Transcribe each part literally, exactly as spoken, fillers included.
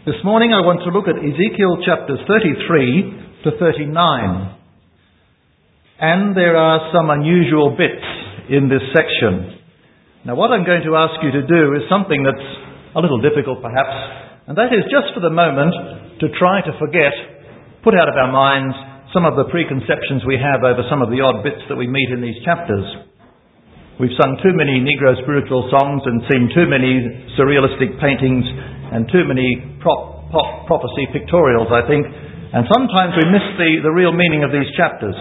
This morning I want to look at Ezekiel chapters thirty-three to thirty-nine. And there are some unusual bits in this section. Now what I'm going to ask you to do is something that's a little difficult perhaps, and that is just for the moment to try to forget, put out of our minds some of the preconceptions we have over some of the odd bits that we meet in these chapters. We've sung too many Negro spiritual songs and seen too many surrealistic paintings and too many prop, pop, prophecy pictorials, I think, and sometimes we miss the, the real meaning of these chapters.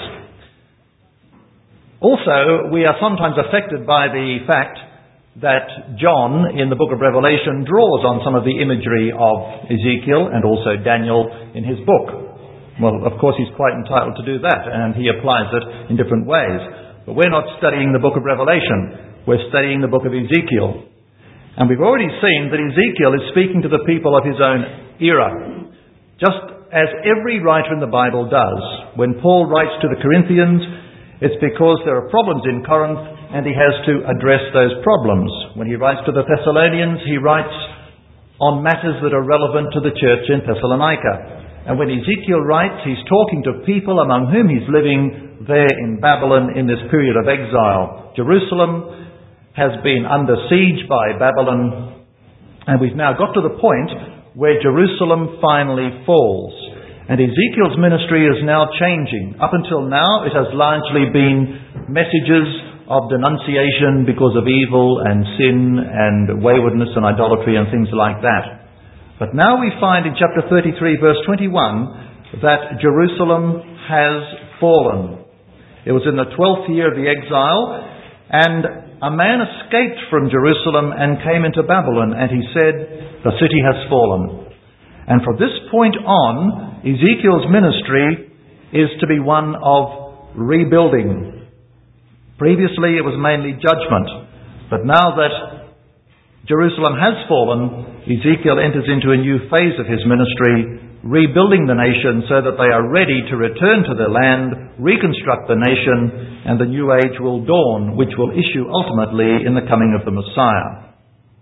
Also, we are sometimes affected by the fact that John, in the book of Revelation, draws on some of the imagery of Ezekiel and also Daniel in his book. Well, of course, he's quite entitled to do that, and he applies it in different ways. But we're not studying the book of Revelation. We're studying the book of Ezekiel. And we've already seen that Ezekiel is speaking to the people of his own era, just as every writer in the Bible does. When Paul writes to the Corinthians, it's because there are problems in Corinth and he has to address those problems. When he writes to the Thessalonians, he writes on matters that are relevant to the church in Thessalonica. And when Ezekiel writes, he's talking to people among whom he's living there in Babylon in this period of exile. Jerusalem has been under siege by Babylon, and we've now got to the point where Jerusalem finally falls. And Ezekiel's ministry is now changing. Up until now, it has largely been messages of denunciation because of evil and sin and waywardness and idolatry and things like that. But now we find in chapter thirty-three, verse twenty-one, that Jerusalem has fallen. It was in the twelfth year of the exile, and a man escaped from Jerusalem and came into Babylon, and he said, "The city has fallen." And from this point on, Ezekiel's ministry is to be one of rebuilding. Previously it was mainly judgment, but now that Jerusalem has fallen, Ezekiel enters into a new phase of his ministry, rebuilding the nation so that they are ready to return to their land, reconstruct the nation, and the new age will dawn, which will issue ultimately in the coming of the Messiah.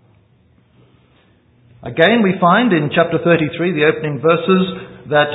Again, we find in chapter thirty-three, the opening verses, that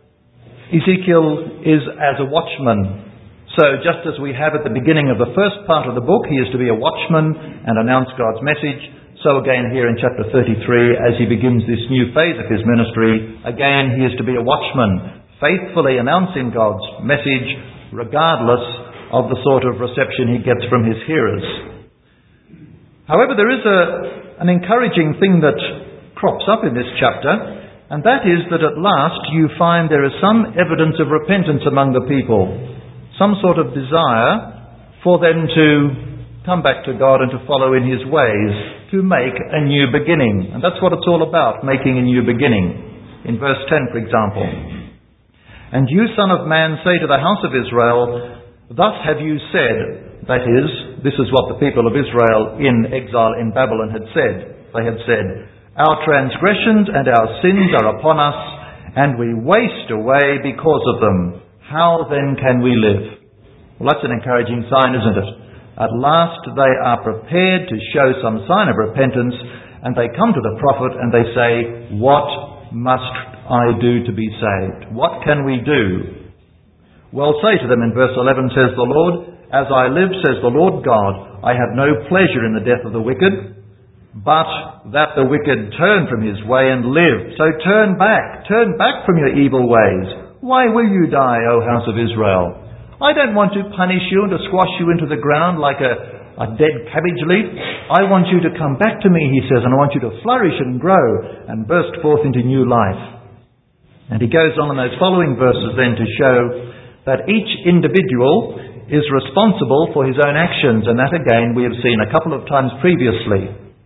Ezekiel is as a watchman. So just as we have at the beginning of the first part of the book, he is to be a watchman and announce God's message. So again here in chapter thirty-three, as he begins this new phase of his ministry, again he is to be a watchman, faithfully announcing God's message, regardless of the sort of reception he gets from his hearers. However, there is a, an encouraging thing that crops up in this chapter, and that is that at last you find there is some evidence of repentance among the people, some sort of desire for them to come back to God and to follow in his ways, to make a new beginning. And that's what it's all about, making a new beginning. In verse ten, for example, "And you, son of man, say to the house of Israel, thus have you said," that is, this is what the people of Israel in exile in Babylon had said. They had said, "Our transgressions and our sins are upon us, and we waste away because of them. How then can we live?" Well, that's an encouraging sign, isn't it? At last they are prepared to show some sign of repentance, and they come to the prophet and they say, "What must I do to be saved? What can we do?" "Well, say to them," in verse eleven says the Lord, "As I live, says the Lord God, I have no pleasure in the death of the wicked, but that the wicked turn from his way and live. So turn back, turn back from your evil ways. Why will you die, O house of Israel? I don't want to punish you and to squash you into the ground like a, a dead cabbage leaf. I want you to come back to me," he says, "and I want you to flourish and grow and burst forth into new life." And he goes on in those following verses then to show that each individual is responsible for his own actions, and that again we have seen a couple of times previously.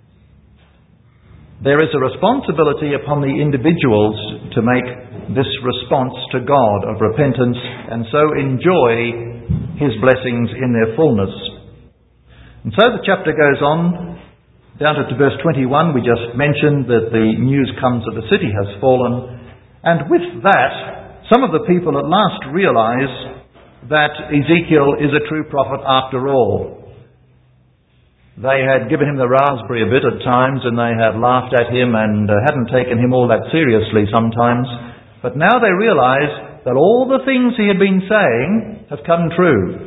There is a responsibility upon the individuals to make this response to God of repentance and so enjoy his blessings in their fullness. And so the chapter goes on down to verse twenty-one. We just mentioned that the news comes that the city has fallen, and with that some of the people at last realize that Ezekiel is a true prophet after all. They had given him the raspberry a bit at times, and they had laughed at him and uh, hadn't taken him all that seriously sometimes. But now they realize that all the things he had been saying have come true.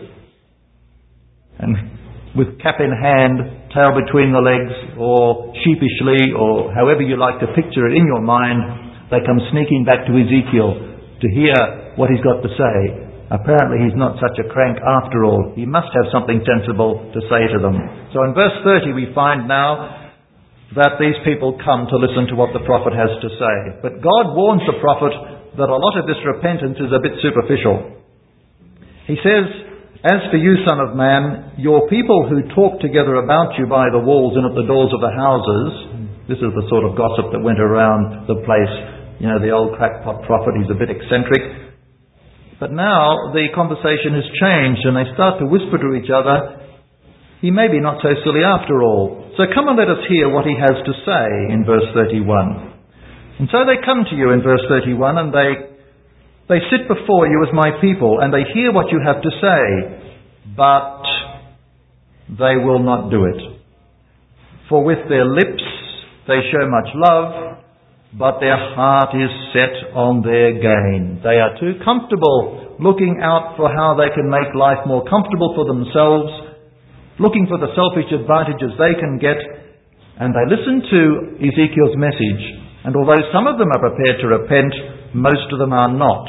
And with cap in hand, tail between the legs, or sheepishly, or however you like to picture it in your mind, they come sneaking back to Ezekiel to hear what he's got to say. Apparently he's not such a crank after all. He must have something sensible to say to them. So in verse thirty we find now that these people come to listen to what the prophet has to say. But God warns the prophet that a lot of this repentance is a bit superficial. He says, "As for you, son of man, your people who talk together about you by the walls and at the doors of the houses," this is the sort of gossip that went around the place. You know, the old crackpot prophet, he's a bit eccentric. But now the conversation has changed and they start to whisper to each other, "He may be not so silly after all. So come and let us hear what he has to say," in verse thirty-one. And so they come to you in verse thirty-one, and they They sit before you as my people, and they hear what you have to say, but they will not do it. For with their lips they show much love, but their heart is set on their gain. They are too comfortable looking out for how they can make life more comfortable for themselves, looking for the selfish advantages they can get, and they listen to Ezekiel's message, and although some of them are prepared to repent, most of them are not.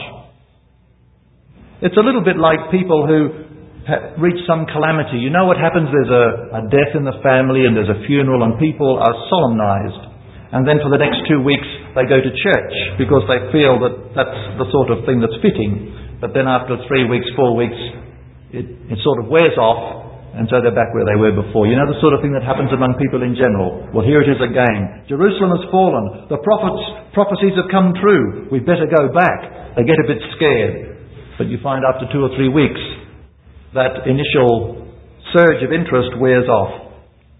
It's a little bit like people who reach some calamity. You know what happens? There's a, a death in the family and there's a funeral and people are solemnized. And then for the next two weeks they go to church because they feel that that's the sort of thing that's fitting. But then after three weeks, four weeks, it, it sort of wears off, and so they're back where they were before. You know the sort of thing that happens among people in general. Well, here it is again. Jerusalem has fallen. The prophets, prophecies have come true. We'd better go back. They get a bit scared. But you find after two or three weeks, that initial surge of interest wears off.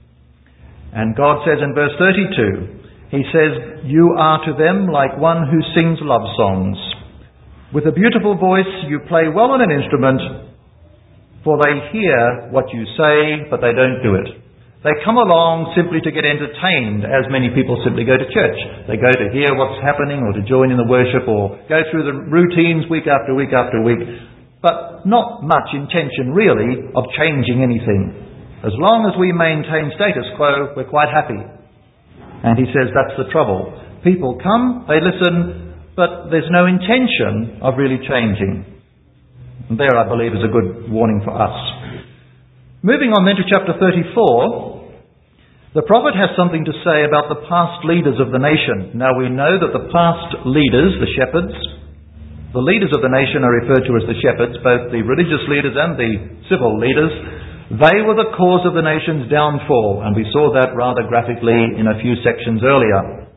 And God says in verse thirty-two, He says, "You are to them like one who sings love songs. With a beautiful voice you play well on an instrument, for they hear what you say, but they don't do it." They come along simply to get entertained, as many people simply go to church. They go to hear what's happening, or to join in the worship, or go through the routines week after week after week. But not much intention, really, of changing anything. As long as we maintain status quo, we're quite happy. And he says that's the trouble. People come, they listen, but there's no intention of really changing. And there, I believe, is a good warning for us. Moving on then to chapter thirty-four, the prophet has something to say about the past leaders of the nation. Now we know that the past leaders, the shepherds, the leaders of the nation are referred to as the shepherds, both the religious leaders and the civil leaders. They were the cause of the nation's downfall, and we saw that rather graphically in a few sections earlier.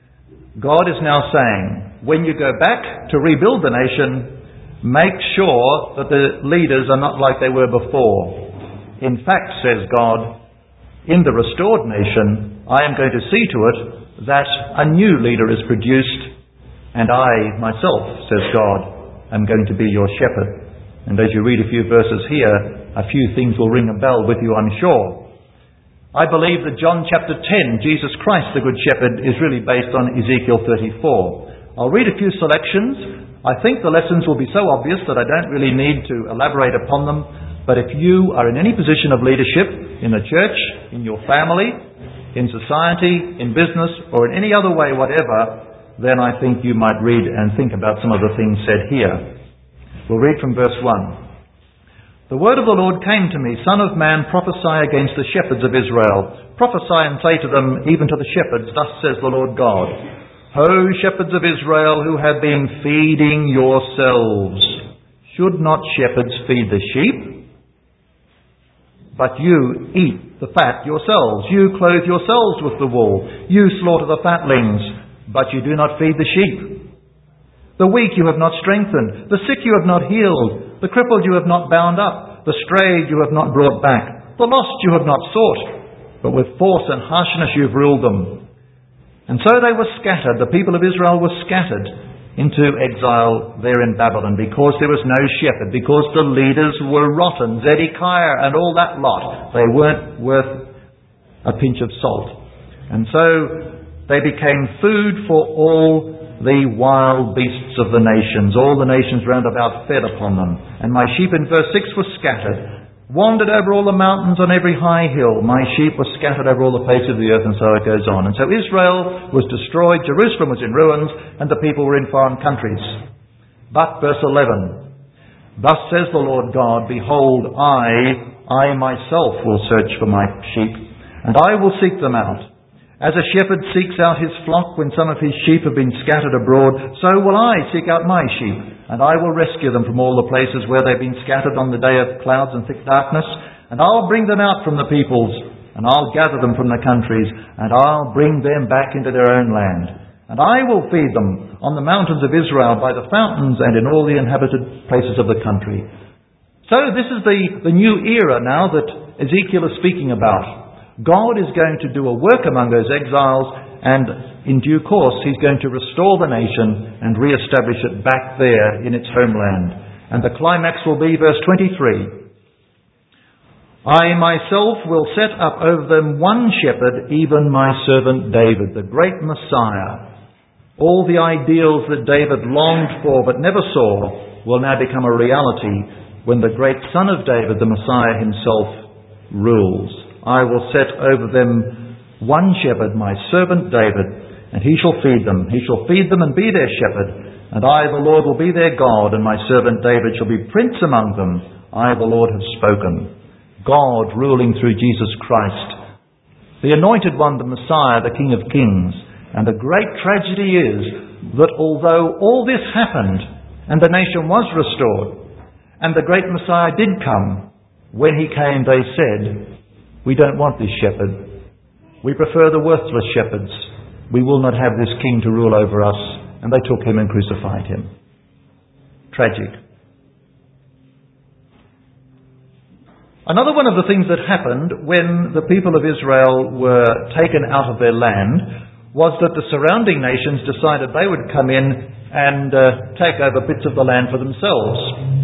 God is now saying, when you go back to rebuild the nation, make sure that the leaders are not like they were before. In fact, says God, in the restored nation, I am going to see to it that a new leader is produced, and I myself, says God, am going to be your shepherd. And as you read a few verses here, a few things will ring a bell with you, I'm sure. I believe that John chapter ten, Jesus Christ the Good Shepherd, is really based on Ezekiel thirty-four. I'll read a few selections. I think the lessons will be so obvious that I don't really need to elaborate upon them. But if you are in any position of leadership, in the church, in your family, in society, in business, or in any other way, whatever, then I think you might read and think about some of the things said here. We'll read from verse one. "The word of the Lord came to me, Son of man, prophesy against the shepherds of Israel. Prophesy and say to them, even to the shepherds, thus says the Lord God, Ho, shepherds of Israel, who have been feeding yourselves. Should not shepherds feed the sheep? But you eat the fat yourselves. You clothe yourselves with the wool. You slaughter the fatlings, but you do not feed the sheep. The weak you have not strengthened. The sick you have not healed. The crippled you have not bound up. The strayed you have not brought back. The lost you have not sought. But with force and harshness you have ruled them. And so they were scattered. The people of Israel were scattered into exile there in Babylon because there was no shepherd, because the leaders were rotten, Zedekiah and all that lot. They weren't worth a pinch of salt. And so they became food for all the wild beasts of the nations. All the nations round about fed upon them. And my sheep, in verse six, were scattered, wandered over all the mountains on every high hill. My sheep were scattered over all the face of the earth, and so it goes on. And so Israel was destroyed, Jerusalem was in ruins, and the people were in foreign countries. But, verse eleven, thus says the Lord God, behold, I, I myself will search for my sheep, and I will seek them out. As a shepherd seeks out his flock when some of his sheep have been scattered abroad, so will I seek out my sheep, and I will rescue them from all the places where they've been scattered on the day of clouds and thick darkness, and I'll bring them out from the peoples, and I'll gather them from the countries, and I'll bring them back into their own land. And I will feed them on the mountains of Israel, by the fountains, and in all the inhabited places of the country. So this is the, the new era now that Ezekiel is speaking about. God is going to do a work among those exiles, and in due course he's going to restore the nation and re-establish it back there in its homeland. And the climax will be verse twenty-three. I myself will set up over them one shepherd, even my servant David, the great Messiah. All the ideals that David longed for but never saw will now become a reality when the great Son of David, the Messiah himself, rules. I will set over them one shepherd, my servant David, and he shall feed them. He shall feed them and be their shepherd. And I, the Lord, will be their God, and my servant David shall be prince among them. I, the Lord, have spoken. God ruling through Jesus Christ, the Anointed One, the Messiah, the King of Kings. And the great tragedy is that although all this happened, and the nation was restored, and the great Messiah did come, when he came they said, we don't want this shepherd. We prefer the worthless shepherds. We will not have this king to rule over us. And they took him and crucified him. Tragic. Another one of the things that happened when the people of Israel were taken out of their land was that the surrounding nations decided they would come in and uh, take over bits of the land for themselves.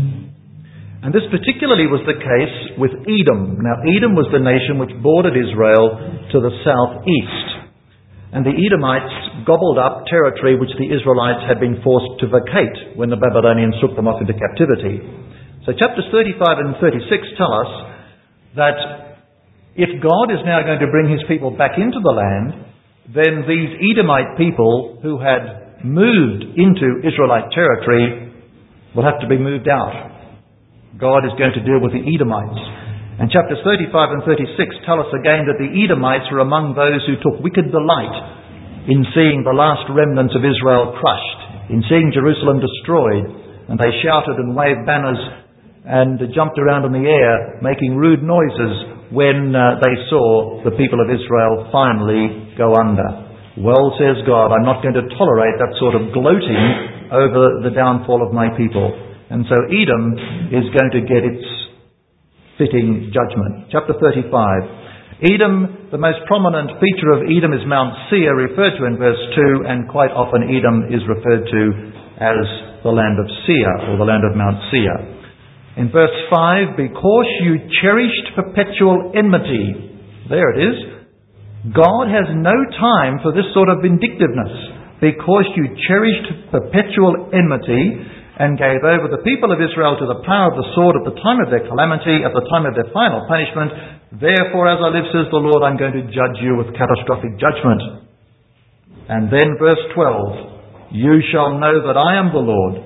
And this particularly was the case with Edom. Now, Edom was the nation which bordered Israel to the southeast. And the Edomites gobbled up territory which the Israelites had been forced to vacate when the Babylonians took them off into captivity. So chapters thirty-five and thirty-six tell us that if God is now going to bring his people back into the land, then these Edomite people who had moved into Israelite territory will have to be moved out. God is going to deal with the Edomites. And chapters thirty-five and thirty-six tell us again that the Edomites were among those who took wicked delight in seeing the last remnants of Israel crushed, in seeing Jerusalem destroyed. And they shouted and waved banners and jumped around in the air, making rude noises when uh, they saw the people of Israel finally go under. Well, says God, I'm not going to tolerate that sort of gloating over the downfall of my people. And so Edom is going to get its fitting judgment. Chapter thirty-five. Edom, the most prominent feature of Edom is Mount Seir, referred to in verse two, and quite often Edom is referred to as the land of Seir, or the land of Mount Seir. In verse five, because you cherished perpetual enmity. There it is. God has no time for this sort of vindictiveness. Because you cherished perpetual enmity, and gave over the people of Israel to the power of the sword at the time of their calamity, at the time of their final punishment. Therefore, as I live, says the Lord, I'm going to judge you with catastrophic judgment. And then verse twelve, you shall know that I am the Lord,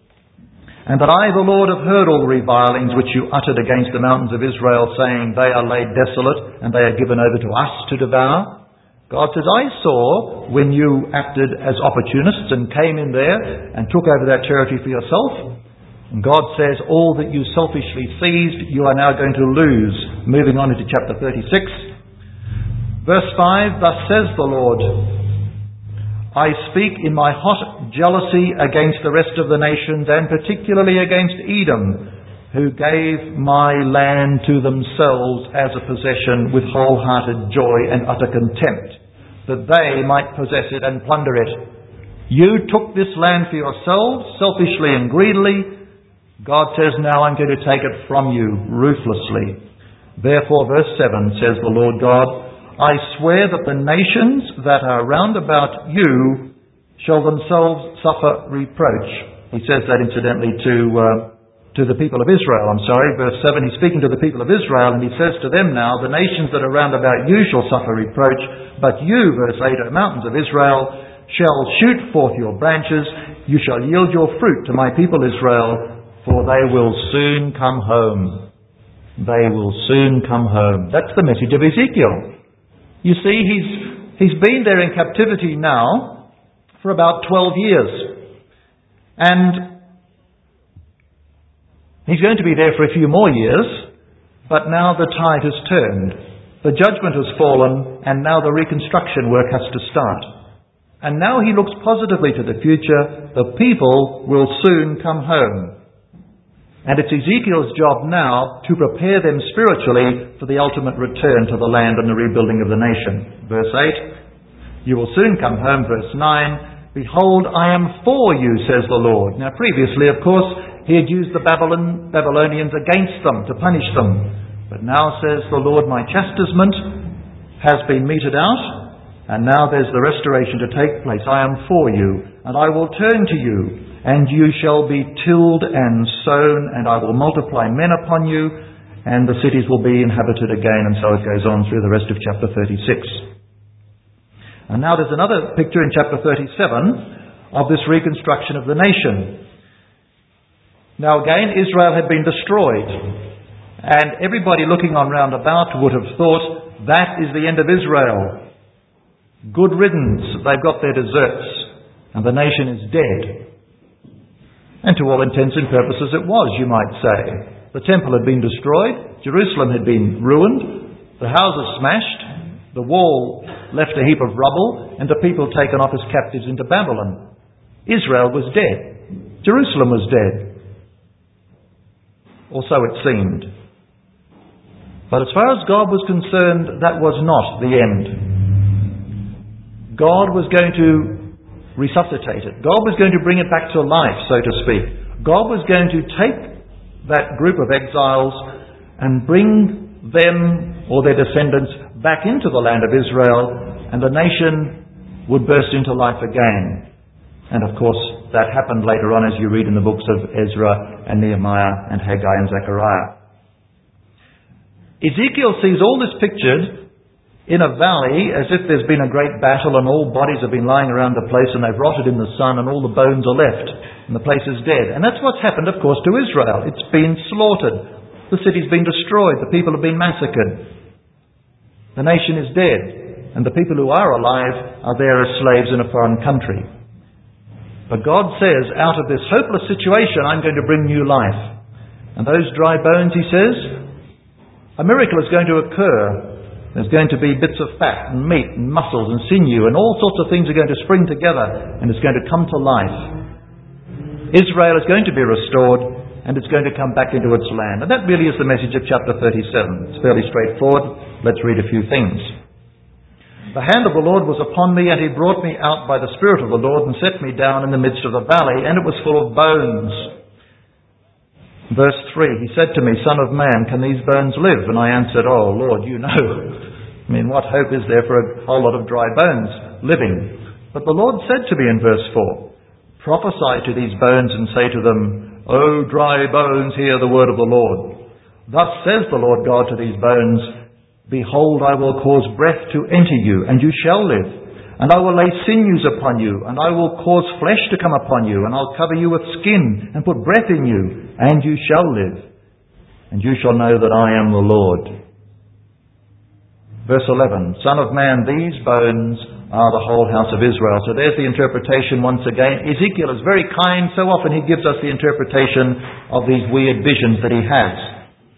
and that I, the Lord, have heard all the revilings which you uttered against the mountains of Israel, saying, they are laid desolate, and they are given over to us to devour. God says, I saw when you acted as opportunists and came in there and took over that territory for yourself. And God says, all that you selfishly seized, you are now going to lose. Moving on into chapter thirty-six. Verse five, thus says the Lord, I speak in my hot jealousy against the rest of the nations, and particularly against Edom, who gave my land to themselves as a possession with wholehearted joy and utter contempt, that they might possess it and plunder it. You took this land for yourselves, selfishly and greedily. God says, now I'm going to take it from you ruthlessly. Therefore, verse seven says the Lord God, I swear that the nations that are round about you shall themselves suffer reproach. He says that incidentally to uh, to the people of Israel. I'm sorry, verse seven, he's speaking to the people of Israel, and he says to them now, the nations that are round about you shall suffer reproach, but you, verse eight, O mountains of Israel, shall shoot forth your branches, you shall yield your fruit to my people Israel, for they will soon come home. They will soon come home. That's the message of Ezekiel. You see, he's he's been there in captivity now for about twelve years. And he's going to be there for a few more years, but now the tide has turned. The judgment has fallen, and now the reconstruction work has to start. And now he looks positively to the future. The people will soon come home. And it's Ezekiel's job now to prepare them spiritually for the ultimate return to the land and the rebuilding of the nation. Verse eight, you will soon come home. Verse nine, behold, I am for you, says the Lord. Now previously, of course, he had used the Babylon, Babylonians against them to punish them. But now says the Lord, my chastisement has been meted out, and now there's the restoration to take place. I am for you, and I will turn to you, and you shall be tilled and sown, and I will multiply men upon you, and the cities will be inhabited again. And so it goes on through the rest of chapter thirty-six. And now there's another picture in chapter thirty-seven of this reconstruction of the nation. Now again, Israel had been destroyed, and everybody looking on round about would have thought, that is the end of Israel. Good riddance, they've got their deserts, and the nation is dead. And to all intents and purposes it was, you might say. The temple had been destroyed, Jerusalem had been ruined, the houses smashed, the wall left a heap of rubble, and the people taken off as captives into Babylon. Israel was dead. Jerusalem was dead. Or so it seemed. But as far as God was concerned, that was not the end. God was going to resuscitate it. God was going to bring it back to life, so to speak. God was going to take that group of exiles and bring them or their descendants back into the land of Israel, and the nation would burst into life again. And of course, that happened later on, as you read in the books of Ezra and Nehemiah and Haggai and Zechariah. Ezekiel sees all this pictured in a valley as if there's been a great battle and all bodies have been lying around the place and they've rotted in the sun and all the bones are left and the place is dead. And that's what's happened, of course, to Israel. It's been slaughtered. The city's been destroyed. The people have been massacred. The nation is dead. And the people who are alive are there as slaves in a foreign country. But God says, out of this hopeless situation, I'm going to bring new life. And those dry bones, he says, a miracle is going to occur. There's going to be bits of fat and meat and muscles and sinew and all sorts of things are going to spring together and it's going to come to life. Israel is going to be restored and it's going to come back into its land. And that really is the message of chapter thirty-seven. It's fairly straightforward. Let's read a few things. The hand of the Lord was upon me, and he brought me out by the Spirit of the Lord and set me down in the midst of the valley, and it was full of bones. Verse three, he said to me, Son of man, can these bones live? And I answered, Oh Lord, you know. I mean, what hope is there for a whole lot of dry bones living? But the Lord said to me in verse four, Prophesy to these bones and say to them, O dry bones, hear the word of the Lord. Thus says the Lord God to these bones, Behold, I will cause breath to enter you, and you shall live. And I will lay sinews upon you, and I will cause flesh to come upon you, and I'll cover you with skin, and put breath in you, and you shall live. And you shall know that I am the Lord. Verse eleven, Son of man, these bones are the whole house of Israel. So there's the interpretation once again. Ezekiel is very kind. So often he gives us the interpretation of these weird visions that he has.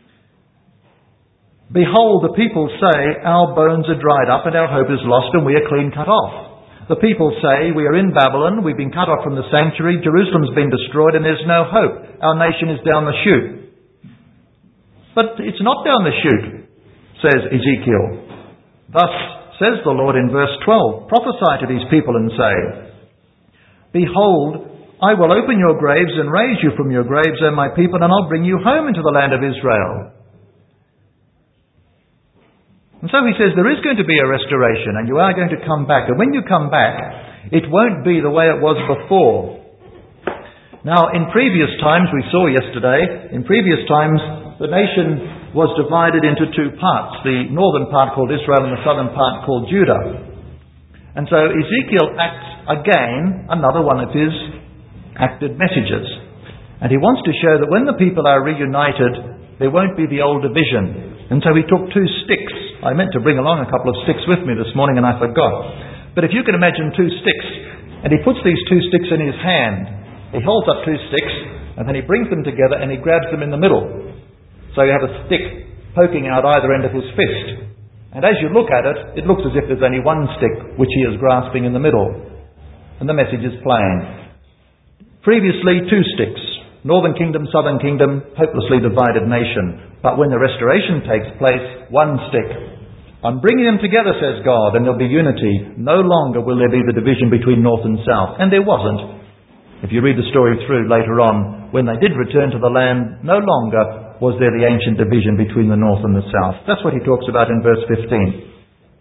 Behold, the people say, Our bones are dried up and our hope is lost and we are clean cut off. The people say, We are in Babylon, we've been cut off from the sanctuary, Jerusalem's been destroyed and there's no hope. Our nation is down the chute. But it's not down the chute, says Ezekiel. Thus says the Lord in verse twelve, Prophesy to these people and say, Behold, I will open your graves and raise you from your graves, O my people, and I'll bring you home into the land of Israel. And so he says there is going to be a restoration and you are going to come back. And when you come back, it won't be the way it was before. Now, in previous times, we saw yesterday, in previous times, the nation was divided into two parts. The northern part called Israel and the southern part called Judah. And so Ezekiel acts again another one of his acted messages. And he wants to show that when the people are reunited, there won't be the old division. And so he took two sticks. I meant to bring along a couple of sticks with me this morning and I forgot. But if you can imagine two sticks, and he puts these two sticks in his hand, he holds up two sticks, and then he brings them together and he grabs them in the middle. So you have a stick poking out either end of his fist. And as you look at it, it looks as if there's only one stick which he is grasping in the middle. And the message is plain. Previously, two sticks. Northern kingdom, southern kingdom, hopelessly divided nation. But when the restoration takes place, one stick. I'm bringing them together, says God, and there'll be unity. No longer will there be the division between north and south. And there wasn't. If you read the story through later on, when they did return to the land, no longer was there the ancient division between the north and the south. That's what he talks about in verse fifteen.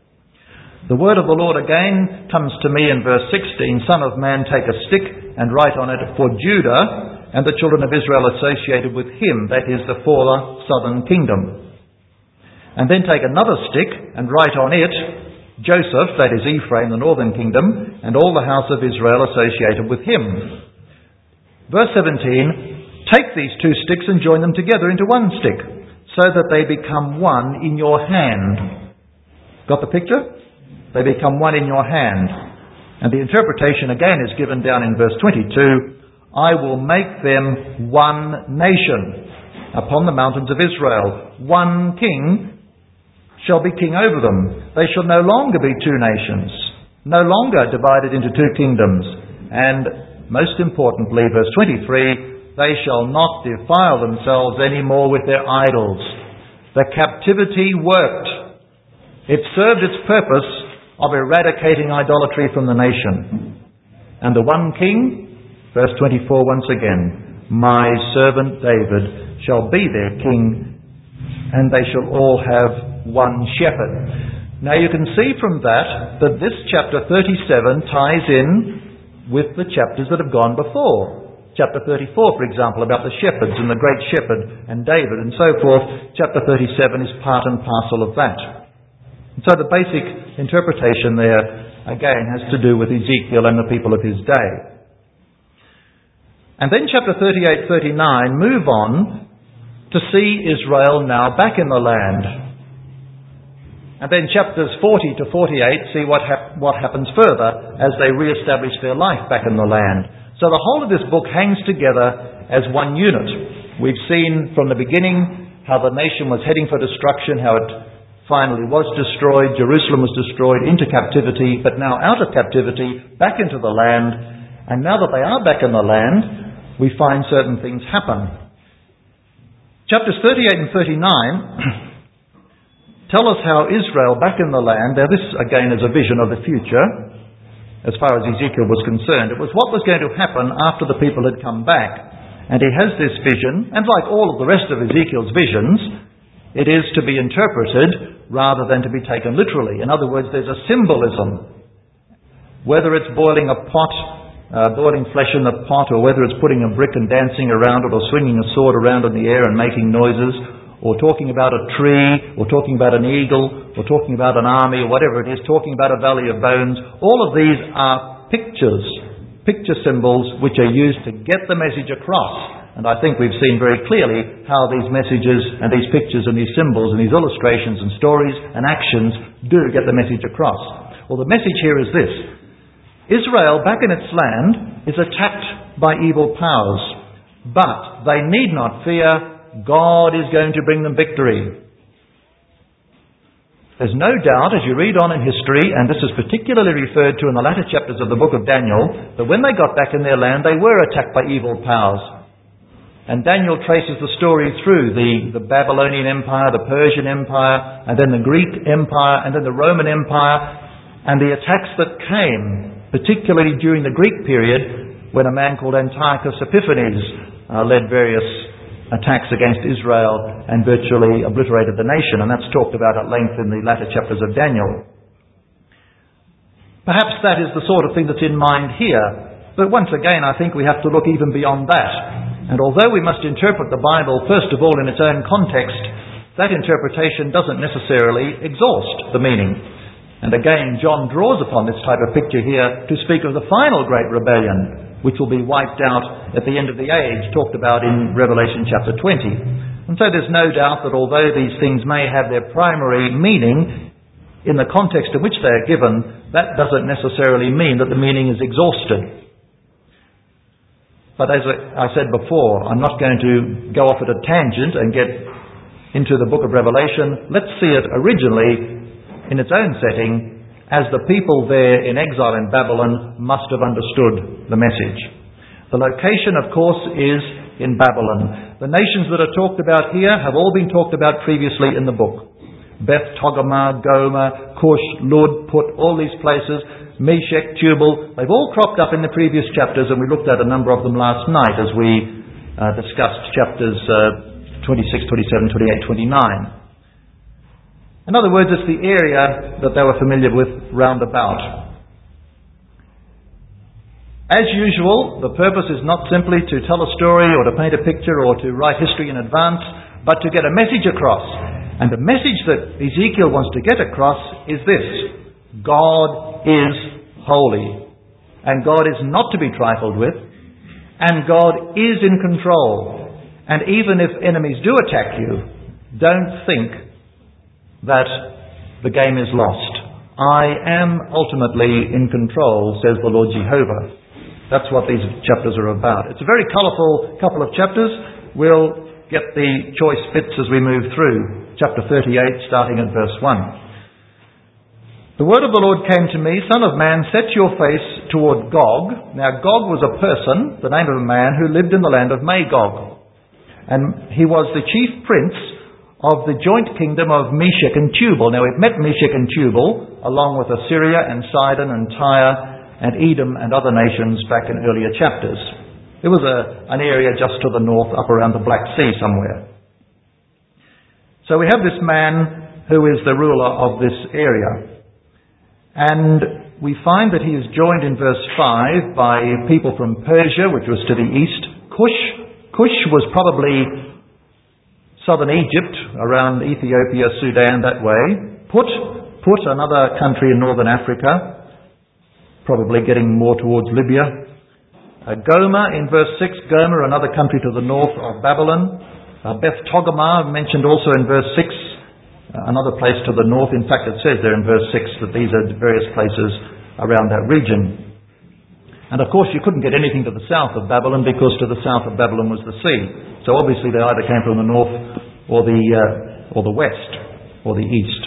The word of the Lord again comes to me in verse sixteen. Son of man, take a stick and write on it for Judah and the children of Israel associated with him, that is the former southern kingdom. And then take another stick and write on it Joseph, that is Ephraim, the northern kingdom, and all the house of Israel associated with him. Verse seventeen, take these two sticks and join them together into one stick, so that they become one in your hand. Got the picture? They become one in your hand. And the interpretation again is given down in verse twenty-two. I will make them one nation upon the mountains of Israel. One king shall be king over them. They shall no longer be two nations, no longer divided into two kingdoms. And most importantly, verse twenty-three, they shall not defile themselves any more with their idols. The captivity worked. It served its purpose of eradicating idolatry from the nation. And the one king, verse twenty-four once again, my servant David shall be their king, and they shall all have one shepherd. Now you can see from that that this chapter thirty-seven ties in with the chapters that have gone before. Chapter thirty-four, for example, about the shepherds and the great shepherd and David and so forth. Chapter thirty-seven is part and parcel of that. And so the basic interpretation there, again, has to do with Ezekiel and the people of his day. And then chapter thirty-eight, thirty-nine move on to see Israel now back in the land. And then chapters forty to forty-eight see what, hap- what happens further as they re-establish their life back in the land. So the whole of this book hangs together as one unit. We've seen from the beginning how the nation was heading for destruction, how it finally was destroyed, Jerusalem was destroyed into captivity, but now out of captivity, back into the land. And now that they are back in the land, we find certain things happen. Chapters thirty-eight and thirty-nine tell us how Israel back in the land, now this again is a vision of the future, as far as Ezekiel was concerned. It was what was going to happen after the people had come back. And he has this vision, and like all of the rest of Ezekiel's visions, it is to be interpreted rather than to be taken literally. In other words, there's a symbolism. Whether it's boiling a pot, uh, boiling flesh in the pot, or whether it's putting a brick and dancing around it, or swinging a sword around in the air and making noises, or talking about a tree, or talking about an eagle, or talking about an army, or whatever it is, talking about a valley of bones, all of these are pictures, picture symbols which are used to get the message across. And I think we've seen very clearly how these messages and these pictures and these symbols and these illustrations and stories and actions do get the message across. Well, the message here is this. Israel, back in its land, is attacked by evil powers. But they need not fear. God is going to bring them victory. There's no doubt, as you read on in history, and this is particularly referred to in the latter chapters of the book of Daniel, that when they got back in their land, they were attacked by evil powers. And Daniel traces the story through the, the Babylonian Empire, the Persian Empire, and then the Greek Empire, and then the Roman Empire, and the attacks that came, particularly during the Greek period, when a man called Antiochus Epiphanes uh, led various attacks against Israel and virtually obliterated the nation, and that's talked about at length in the latter chapters of Daniel. Perhaps that is the sort of thing that's in mind here, but once again I think we have to look even beyond that. And although we must interpret the Bible first of all in its own context, that interpretation doesn't necessarily exhaust the meaning. And again, John draws upon this type of picture here to speak of the final great rebellion, which will be wiped out at the end of the age, talked about in Revelation chapter twenty. And so there's no doubt that although these things may have their primary meaning in the context in which they are given, that doesn't necessarily mean that the meaning is exhausted. But as I said before, I'm not going to go off at a tangent and get into the book of Revelation. Let's see it originally in its own setting, as the people there in exile in Babylon must have understood the message. The location, of course, is in Babylon. The nations that are talked about here have all been talked about previously in the book. Beth Togarmah, Gomer, Cush, Lud, Put, all these places, Meshech, Tubal, they've all cropped up in the previous chapters, and we looked at a number of them last night as we uh, discussed chapters uh, twenty-six, twenty-seven, twenty-eight, twenty-nine. In other words, it's the area that they were familiar with round about. As usual, the purpose is not simply to tell a story or to paint a picture or to write history in advance, but to get a message across. And the message that Ezekiel wants to get across is this: God is holy, and God is not to be trifled with, and God is in control. And even if enemies do attack you, don't think that the game is lost. I am ultimately in control, says the Lord Jehovah. That's what these chapters are about. It's a very colourful couple of chapters. We'll get the choice bits as we move through. Chapter thirty-eight, starting at verse one. The word of the Lord came to me, Son of man, set your face toward Gog. Now Gog was a person, the name of a man, who lived in the land of Magog. And he was the chief prince of the joint kingdom of Meshech and Tubal. Now we've met Meshech and Tubal, along with Assyria and Sidon and Tyre and Edom and other nations back in earlier chapters. It was a, an area just to the north, up around the Black Sea somewhere. So we have this man who is the ruler of this area. And we find that he is joined in verse five by people from Persia, which was to the east. Cush. Cush was probably southern Egypt, around Ethiopia, Sudan, that way. Put, Put, another country in northern Africa, probably getting more towards Libya. Uh, Gomer in verse six, Gomer, another country to the north of Babylon. Uh, Beth Togarmah, mentioned also in verse six, uh, another place to the north. In fact, it says there in verse six that these are various places around that region. And of course you couldn't get anything to the south of Babylon, because to the south of Babylon was the sea. So obviously they either came from the north or the uh, or the west or the east.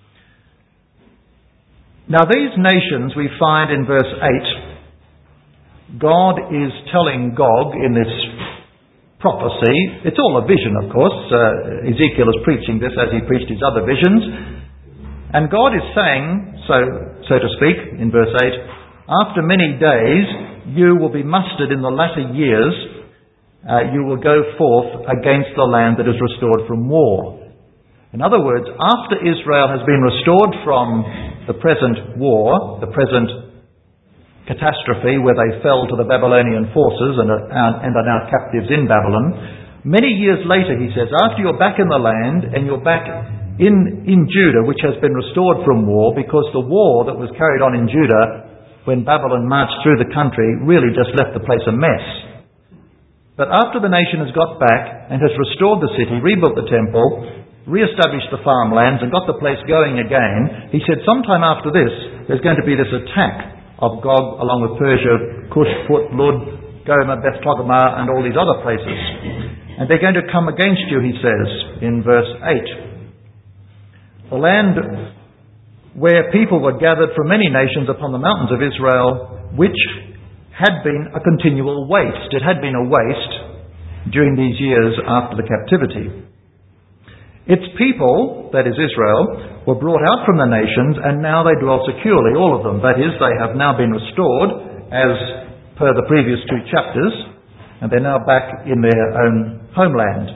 Now these nations we find in verse eight, God is telling Gog in this prophecy. It's all a vision, of course. Uh, Ezekiel is preaching this as he preached his other visions. And God is saying, so so to speak, in verse eight, after many days you will be mustered in the latter years. Uh, you will go forth against the land that is restored from war. In other words, after Israel has been restored from the present war, the present catastrophe where they fell to the Babylonian forces and are, and are now captives in Babylon, many years later, he says, after you're back in the land and you're back in, in Judah, which has been restored from war, because the war that was carried on in Judah when Babylon marched through the country really just left the place a mess. But after the nation has got back and has restored the city, rebuilt the temple, re-established the farmlands and got the place going again, he said sometime after this there's going to be this attack of Gog along with Persia, Cush, Put, Lud, Gomer, Beth Togarmah and all these other places. And they're going to come against you, he says in verse eight. The land where people were gathered from many nations upon the mountains of Israel, which had been a continual waste. It had been a waste during these years after the captivity. Its people, that is Israel, were brought out from the nations, and now they dwell securely, all of them. That is, they have now been restored, as per the previous two chapters, and they're now back in their own homeland.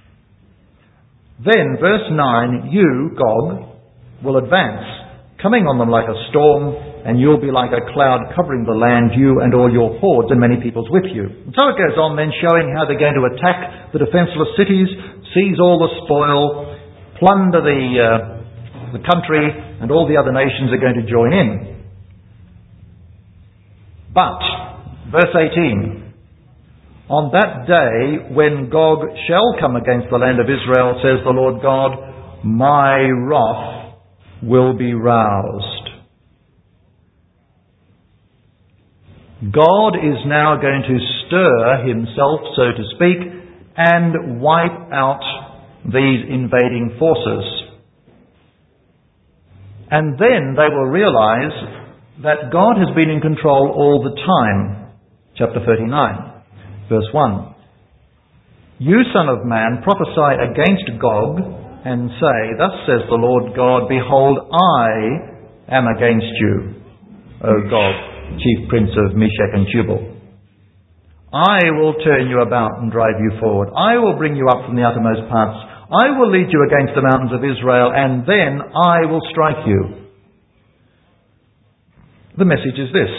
Then, verse nine, you, Gog, will advance, coming on them like a storm, and you'll be like a cloud covering the land, you and all your hordes and many peoples with you. And so it goes on then, showing how they're going to attack the defenceless cities, seize all the spoil, plunder the, uh, the country, and all the other nations are going to join in. But, verse eighteen, on that day when Gog shall come against the land of Israel, says the Lord God, my wrath will be roused. God is now going to stir himself, so to speak, and wipe out these invading forces. And then they will realize that God has been in control all the time. Chapter thirty-nine, verse one. You, son of man, prophesy against Gog, and say, thus says the Lord God, behold, I am against you, O Gog, chief prince of Meshech and Tubal. I will turn you about and drive you forward. I will bring you up from the uttermost parts. I will lead you against the mountains of Israel, and then I will strike you. The message is this.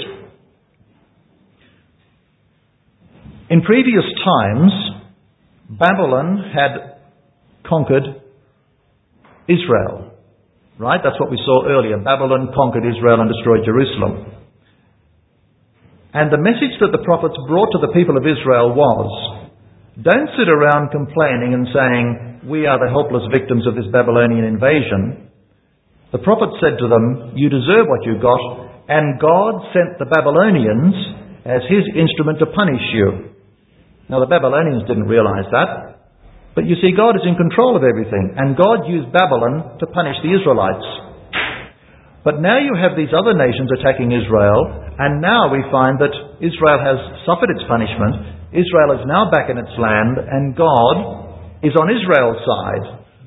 In previous times, Babylon had conquered Israel. Right? That's what we saw earlier. Babylon conquered Israel and destroyed Jerusalem. And the message that the prophets brought to the people of Israel was, don't sit around complaining and saying, we are the helpless victims of this Babylonian invasion. The prophet said to them, you deserve what you got, and God sent the Babylonians as his instrument to punish you. Now the Babylonians didn't realize that, but you see, God is in control of everything, and God used Babylon to punish the Israelites. But now you have these other nations attacking Israel, and now we find that Israel has suffered its punishment. Israel is now back in its land, and God is on Israel's side.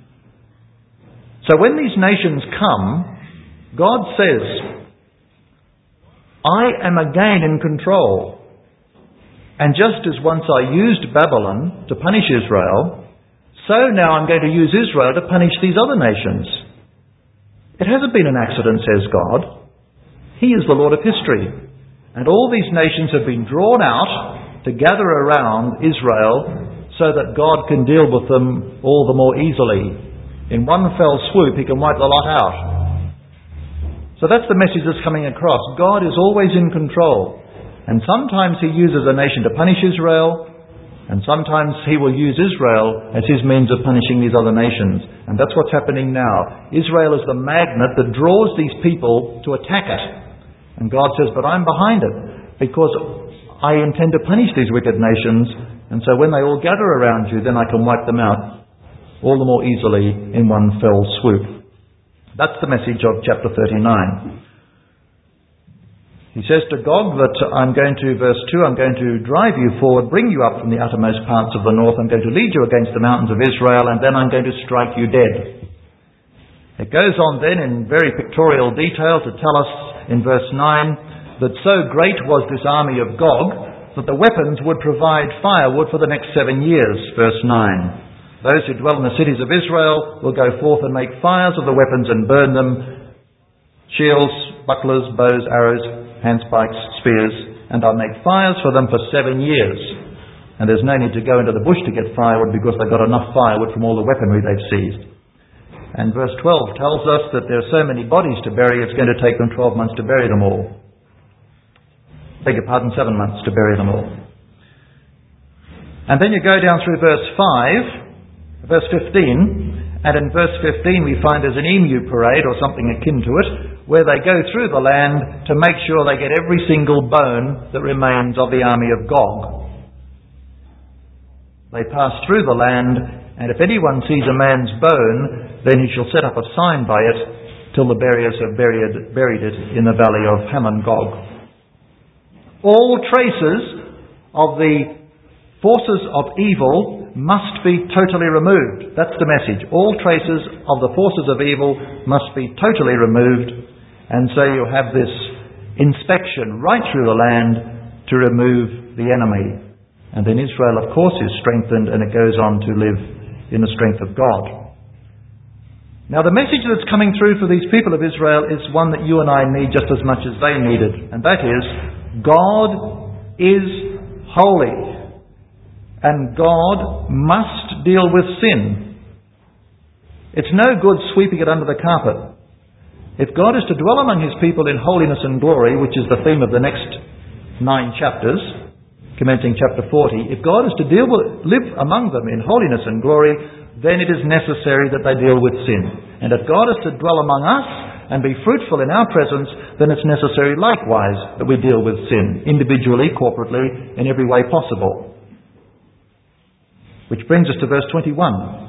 So when these nations come, God says, I am again in control. And just as once I used Babylon to punish Israel, so now I'm going to use Israel to punish these other nations. It hasn't been an accident, says God. He is the Lord of history. And all these nations have been drawn out to gather around Israel so that God can deal with them all the more easily. In one fell swoop, he can wipe the lot out. So that's the message that's coming across. God is always in control. And sometimes he uses a nation to punish Israel, and sometimes he will use Israel as his means of punishing these other nations. And that's what's happening now. Israel is the magnet that draws these people to attack it. And God says, but I'm behind it, because I intend to punish these wicked nations, and so when they all gather around you, then I can wipe them out all the more easily in one fell swoop. That's the message of chapter thirty-nine. He says to Gog that I'm going to, verse two, I'm going to drive you forward, bring you up from the uttermost parts of the north, I'm going to lead you against the mountains of Israel, and then I'm going to strike you dead. It goes on then in very pictorial detail to tell us in verse nine that so great was this army of Gog that the weapons would provide firewood for the next seven years. Verse nine. Those who dwell in the cities of Israel will go forth and make fires of the weapons and burn them, shields, bucklers, bows, arrows, handspikes, spears, and I'll make fires for them for seven years. And there's no need to go into the bush to get firewood because they've got enough firewood from all the weaponry they've seized. And verse twelve tells us that there are so many bodies to bury, it's going to take them twelve months to bury them all. Beg your pardon, seven months to bury them all. And then you go down through verse five, verse fifteen, and in verse fifteen we find there's an emu parade or something akin to it, where they go through the land to make sure they get every single bone that remains of the army of Gog. They pass through the land, and if anyone sees a man's bone, then he shall set up a sign by it till the buriers have buried, buried it in the valley of Hamon Gog. All traces of the forces of evil must be totally removed. That's the message. All traces of the forces of evil must be totally removed. And so you have this inspection right through the land to remove the enemy. And then Israel, of course, is strengthened, and it goes on to live in the strength of God. Now, the message that's coming through for these people of Israel is one that you and I need just as much as they needed, and that is, God is holy, and God must deal with sin. It's no good sweeping it under the carpet. If God is to dwell among his people in holiness and glory, which is the theme of the next nine chapters, commencing chapter forty, if God is to deal with, live among them in holiness and glory, then it is necessary that they deal with sin. And if God is to dwell among us and be fruitful in our presence, then it's necessary likewise that we deal with sin, individually, corporately, in every way possible. Which brings us to verse twenty-one.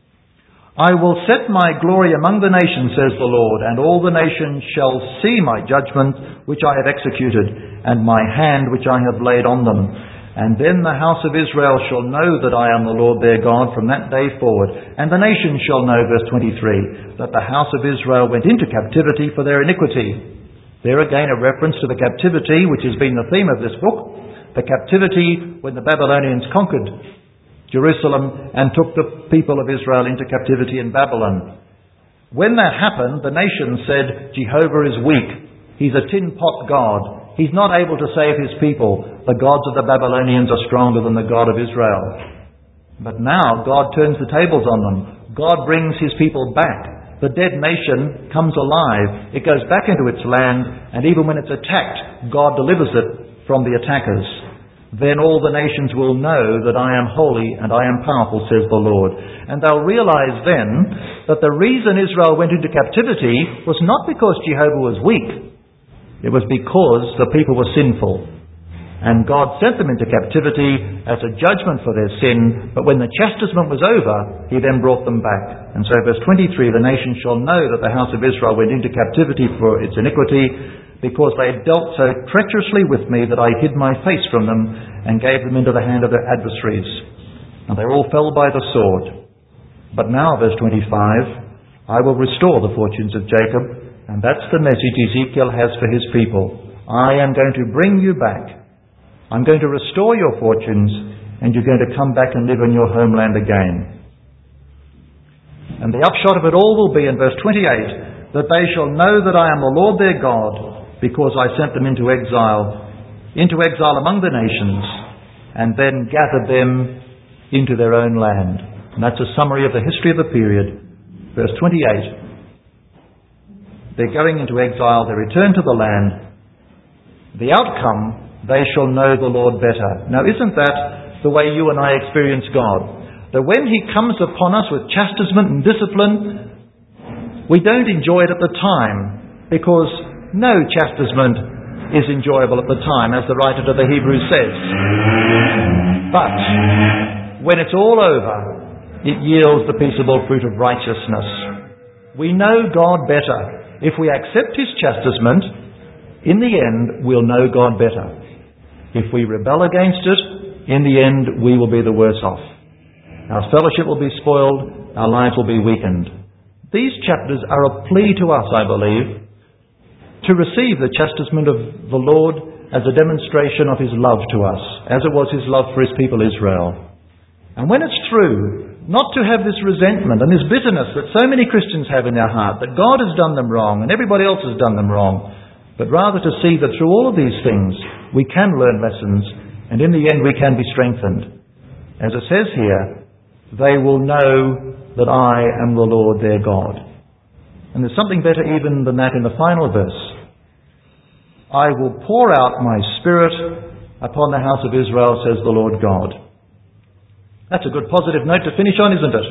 I will set my glory among the nations, says the Lord, and all the nations shall see my judgment, which I have executed, and my hand, which I have laid on them. And then the house of Israel shall know that I am the Lord their God from that day forward. And the nations shall know, verse twenty-three, that the house of Israel went into captivity for their iniquity. There again a reference to the captivity, which has been the theme of this book. The captivity when the Babylonians conquered Jerusalem and took the people of Israel into captivity in Babylon. When that happened, the nations said, Jehovah is weak. He's a tin pot God. He's not able to save his people. The gods of the Babylonians are stronger than the God of Israel. But now God turns the tables on them. God brings his people back. The dead nation comes alive. It goes back into its land, and even when it's attacked, God delivers it from the attackers. Then all the nations will know that I am holy and I am powerful, says the Lord. And they'll realize then that the reason Israel went into captivity was not because Jehovah was weak. It was because the people were sinful. And God sent them into captivity as a judgment for their sin. But when the chastisement was over, he then brought them back. And so verse twenty-three, the nations shall know that the house of Israel went into captivity for its iniquity, because they dealt so treacherously with me that I hid my face from them and gave them into the hand of their adversaries. And they all fell by the sword. But now, verse twenty-five, I will restore the fortunes of Jacob, and that's the message Ezekiel has for his people. I am going to bring you back. I'm going to restore your fortunes, and you're going to come back and live in your homeland again. And the upshot of it all will be in verse twenty-eight, that they shall know that I am the Lord their God, because I sent them into exile, into exile among the nations, and then gathered them into their own land. And that's a summary of the history of the period. Verse twenty-eight. They're going into exile, they return to the land. The outcome, they shall know the Lord better. Now, isn't that the way you and I experience God? That when he comes upon us with chastisement and discipline, we don't enjoy it at the time, because no chastisement is enjoyable at the time, as the writer to the Hebrews says. But when it's all over, it yields the peaceable fruit of righteousness. We know God better. If we accept his chastisement, in the end, we'll know God better. If we rebel against it, in the end, we will be the worse off. Our fellowship will be spoiled, our lives will be weakened. These chapters are a plea to us, I believe, to receive the chastisement of the Lord as a demonstration of his love to us, as it was his love for his people Israel. And when it's through, not to have this resentment and this bitterness that so many Christians have in their heart, that God has done them wrong and everybody else has done them wrong, but rather to see that through all of these things we can learn lessons, and in the end we can be strengthened. As it says here, they will know that I am the Lord their God. And there's something better even than that in the final verse. I will pour out my Spirit upon the house of Israel, says the Lord God. That's a good positive note to finish on, isn't it?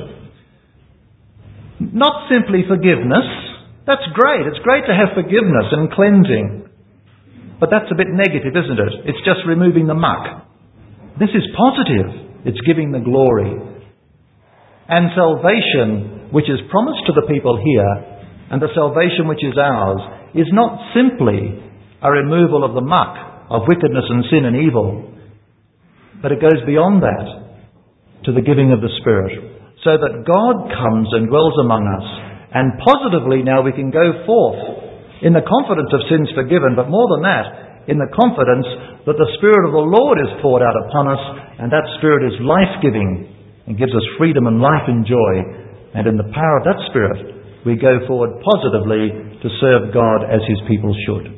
Not simply forgiveness. That's great. It's great to have forgiveness and cleansing. But that's a bit negative, isn't it? It's just removing the muck. This is positive. It's giving the glory. And salvation, which is promised to the people here, and the salvation which is ours, is not simply a removal of the muck of wickedness and sin and evil, but it goes beyond that to the giving of the Spirit, so that God comes and dwells among us, and positively now we can go forth in the confidence of sins forgiven, but more than that, in the confidence that the Spirit of the Lord is poured out upon us, and that Spirit is life-giving and gives us freedom and life and joy. And in the power of that Spirit, we go forward positively to serve God as His people should.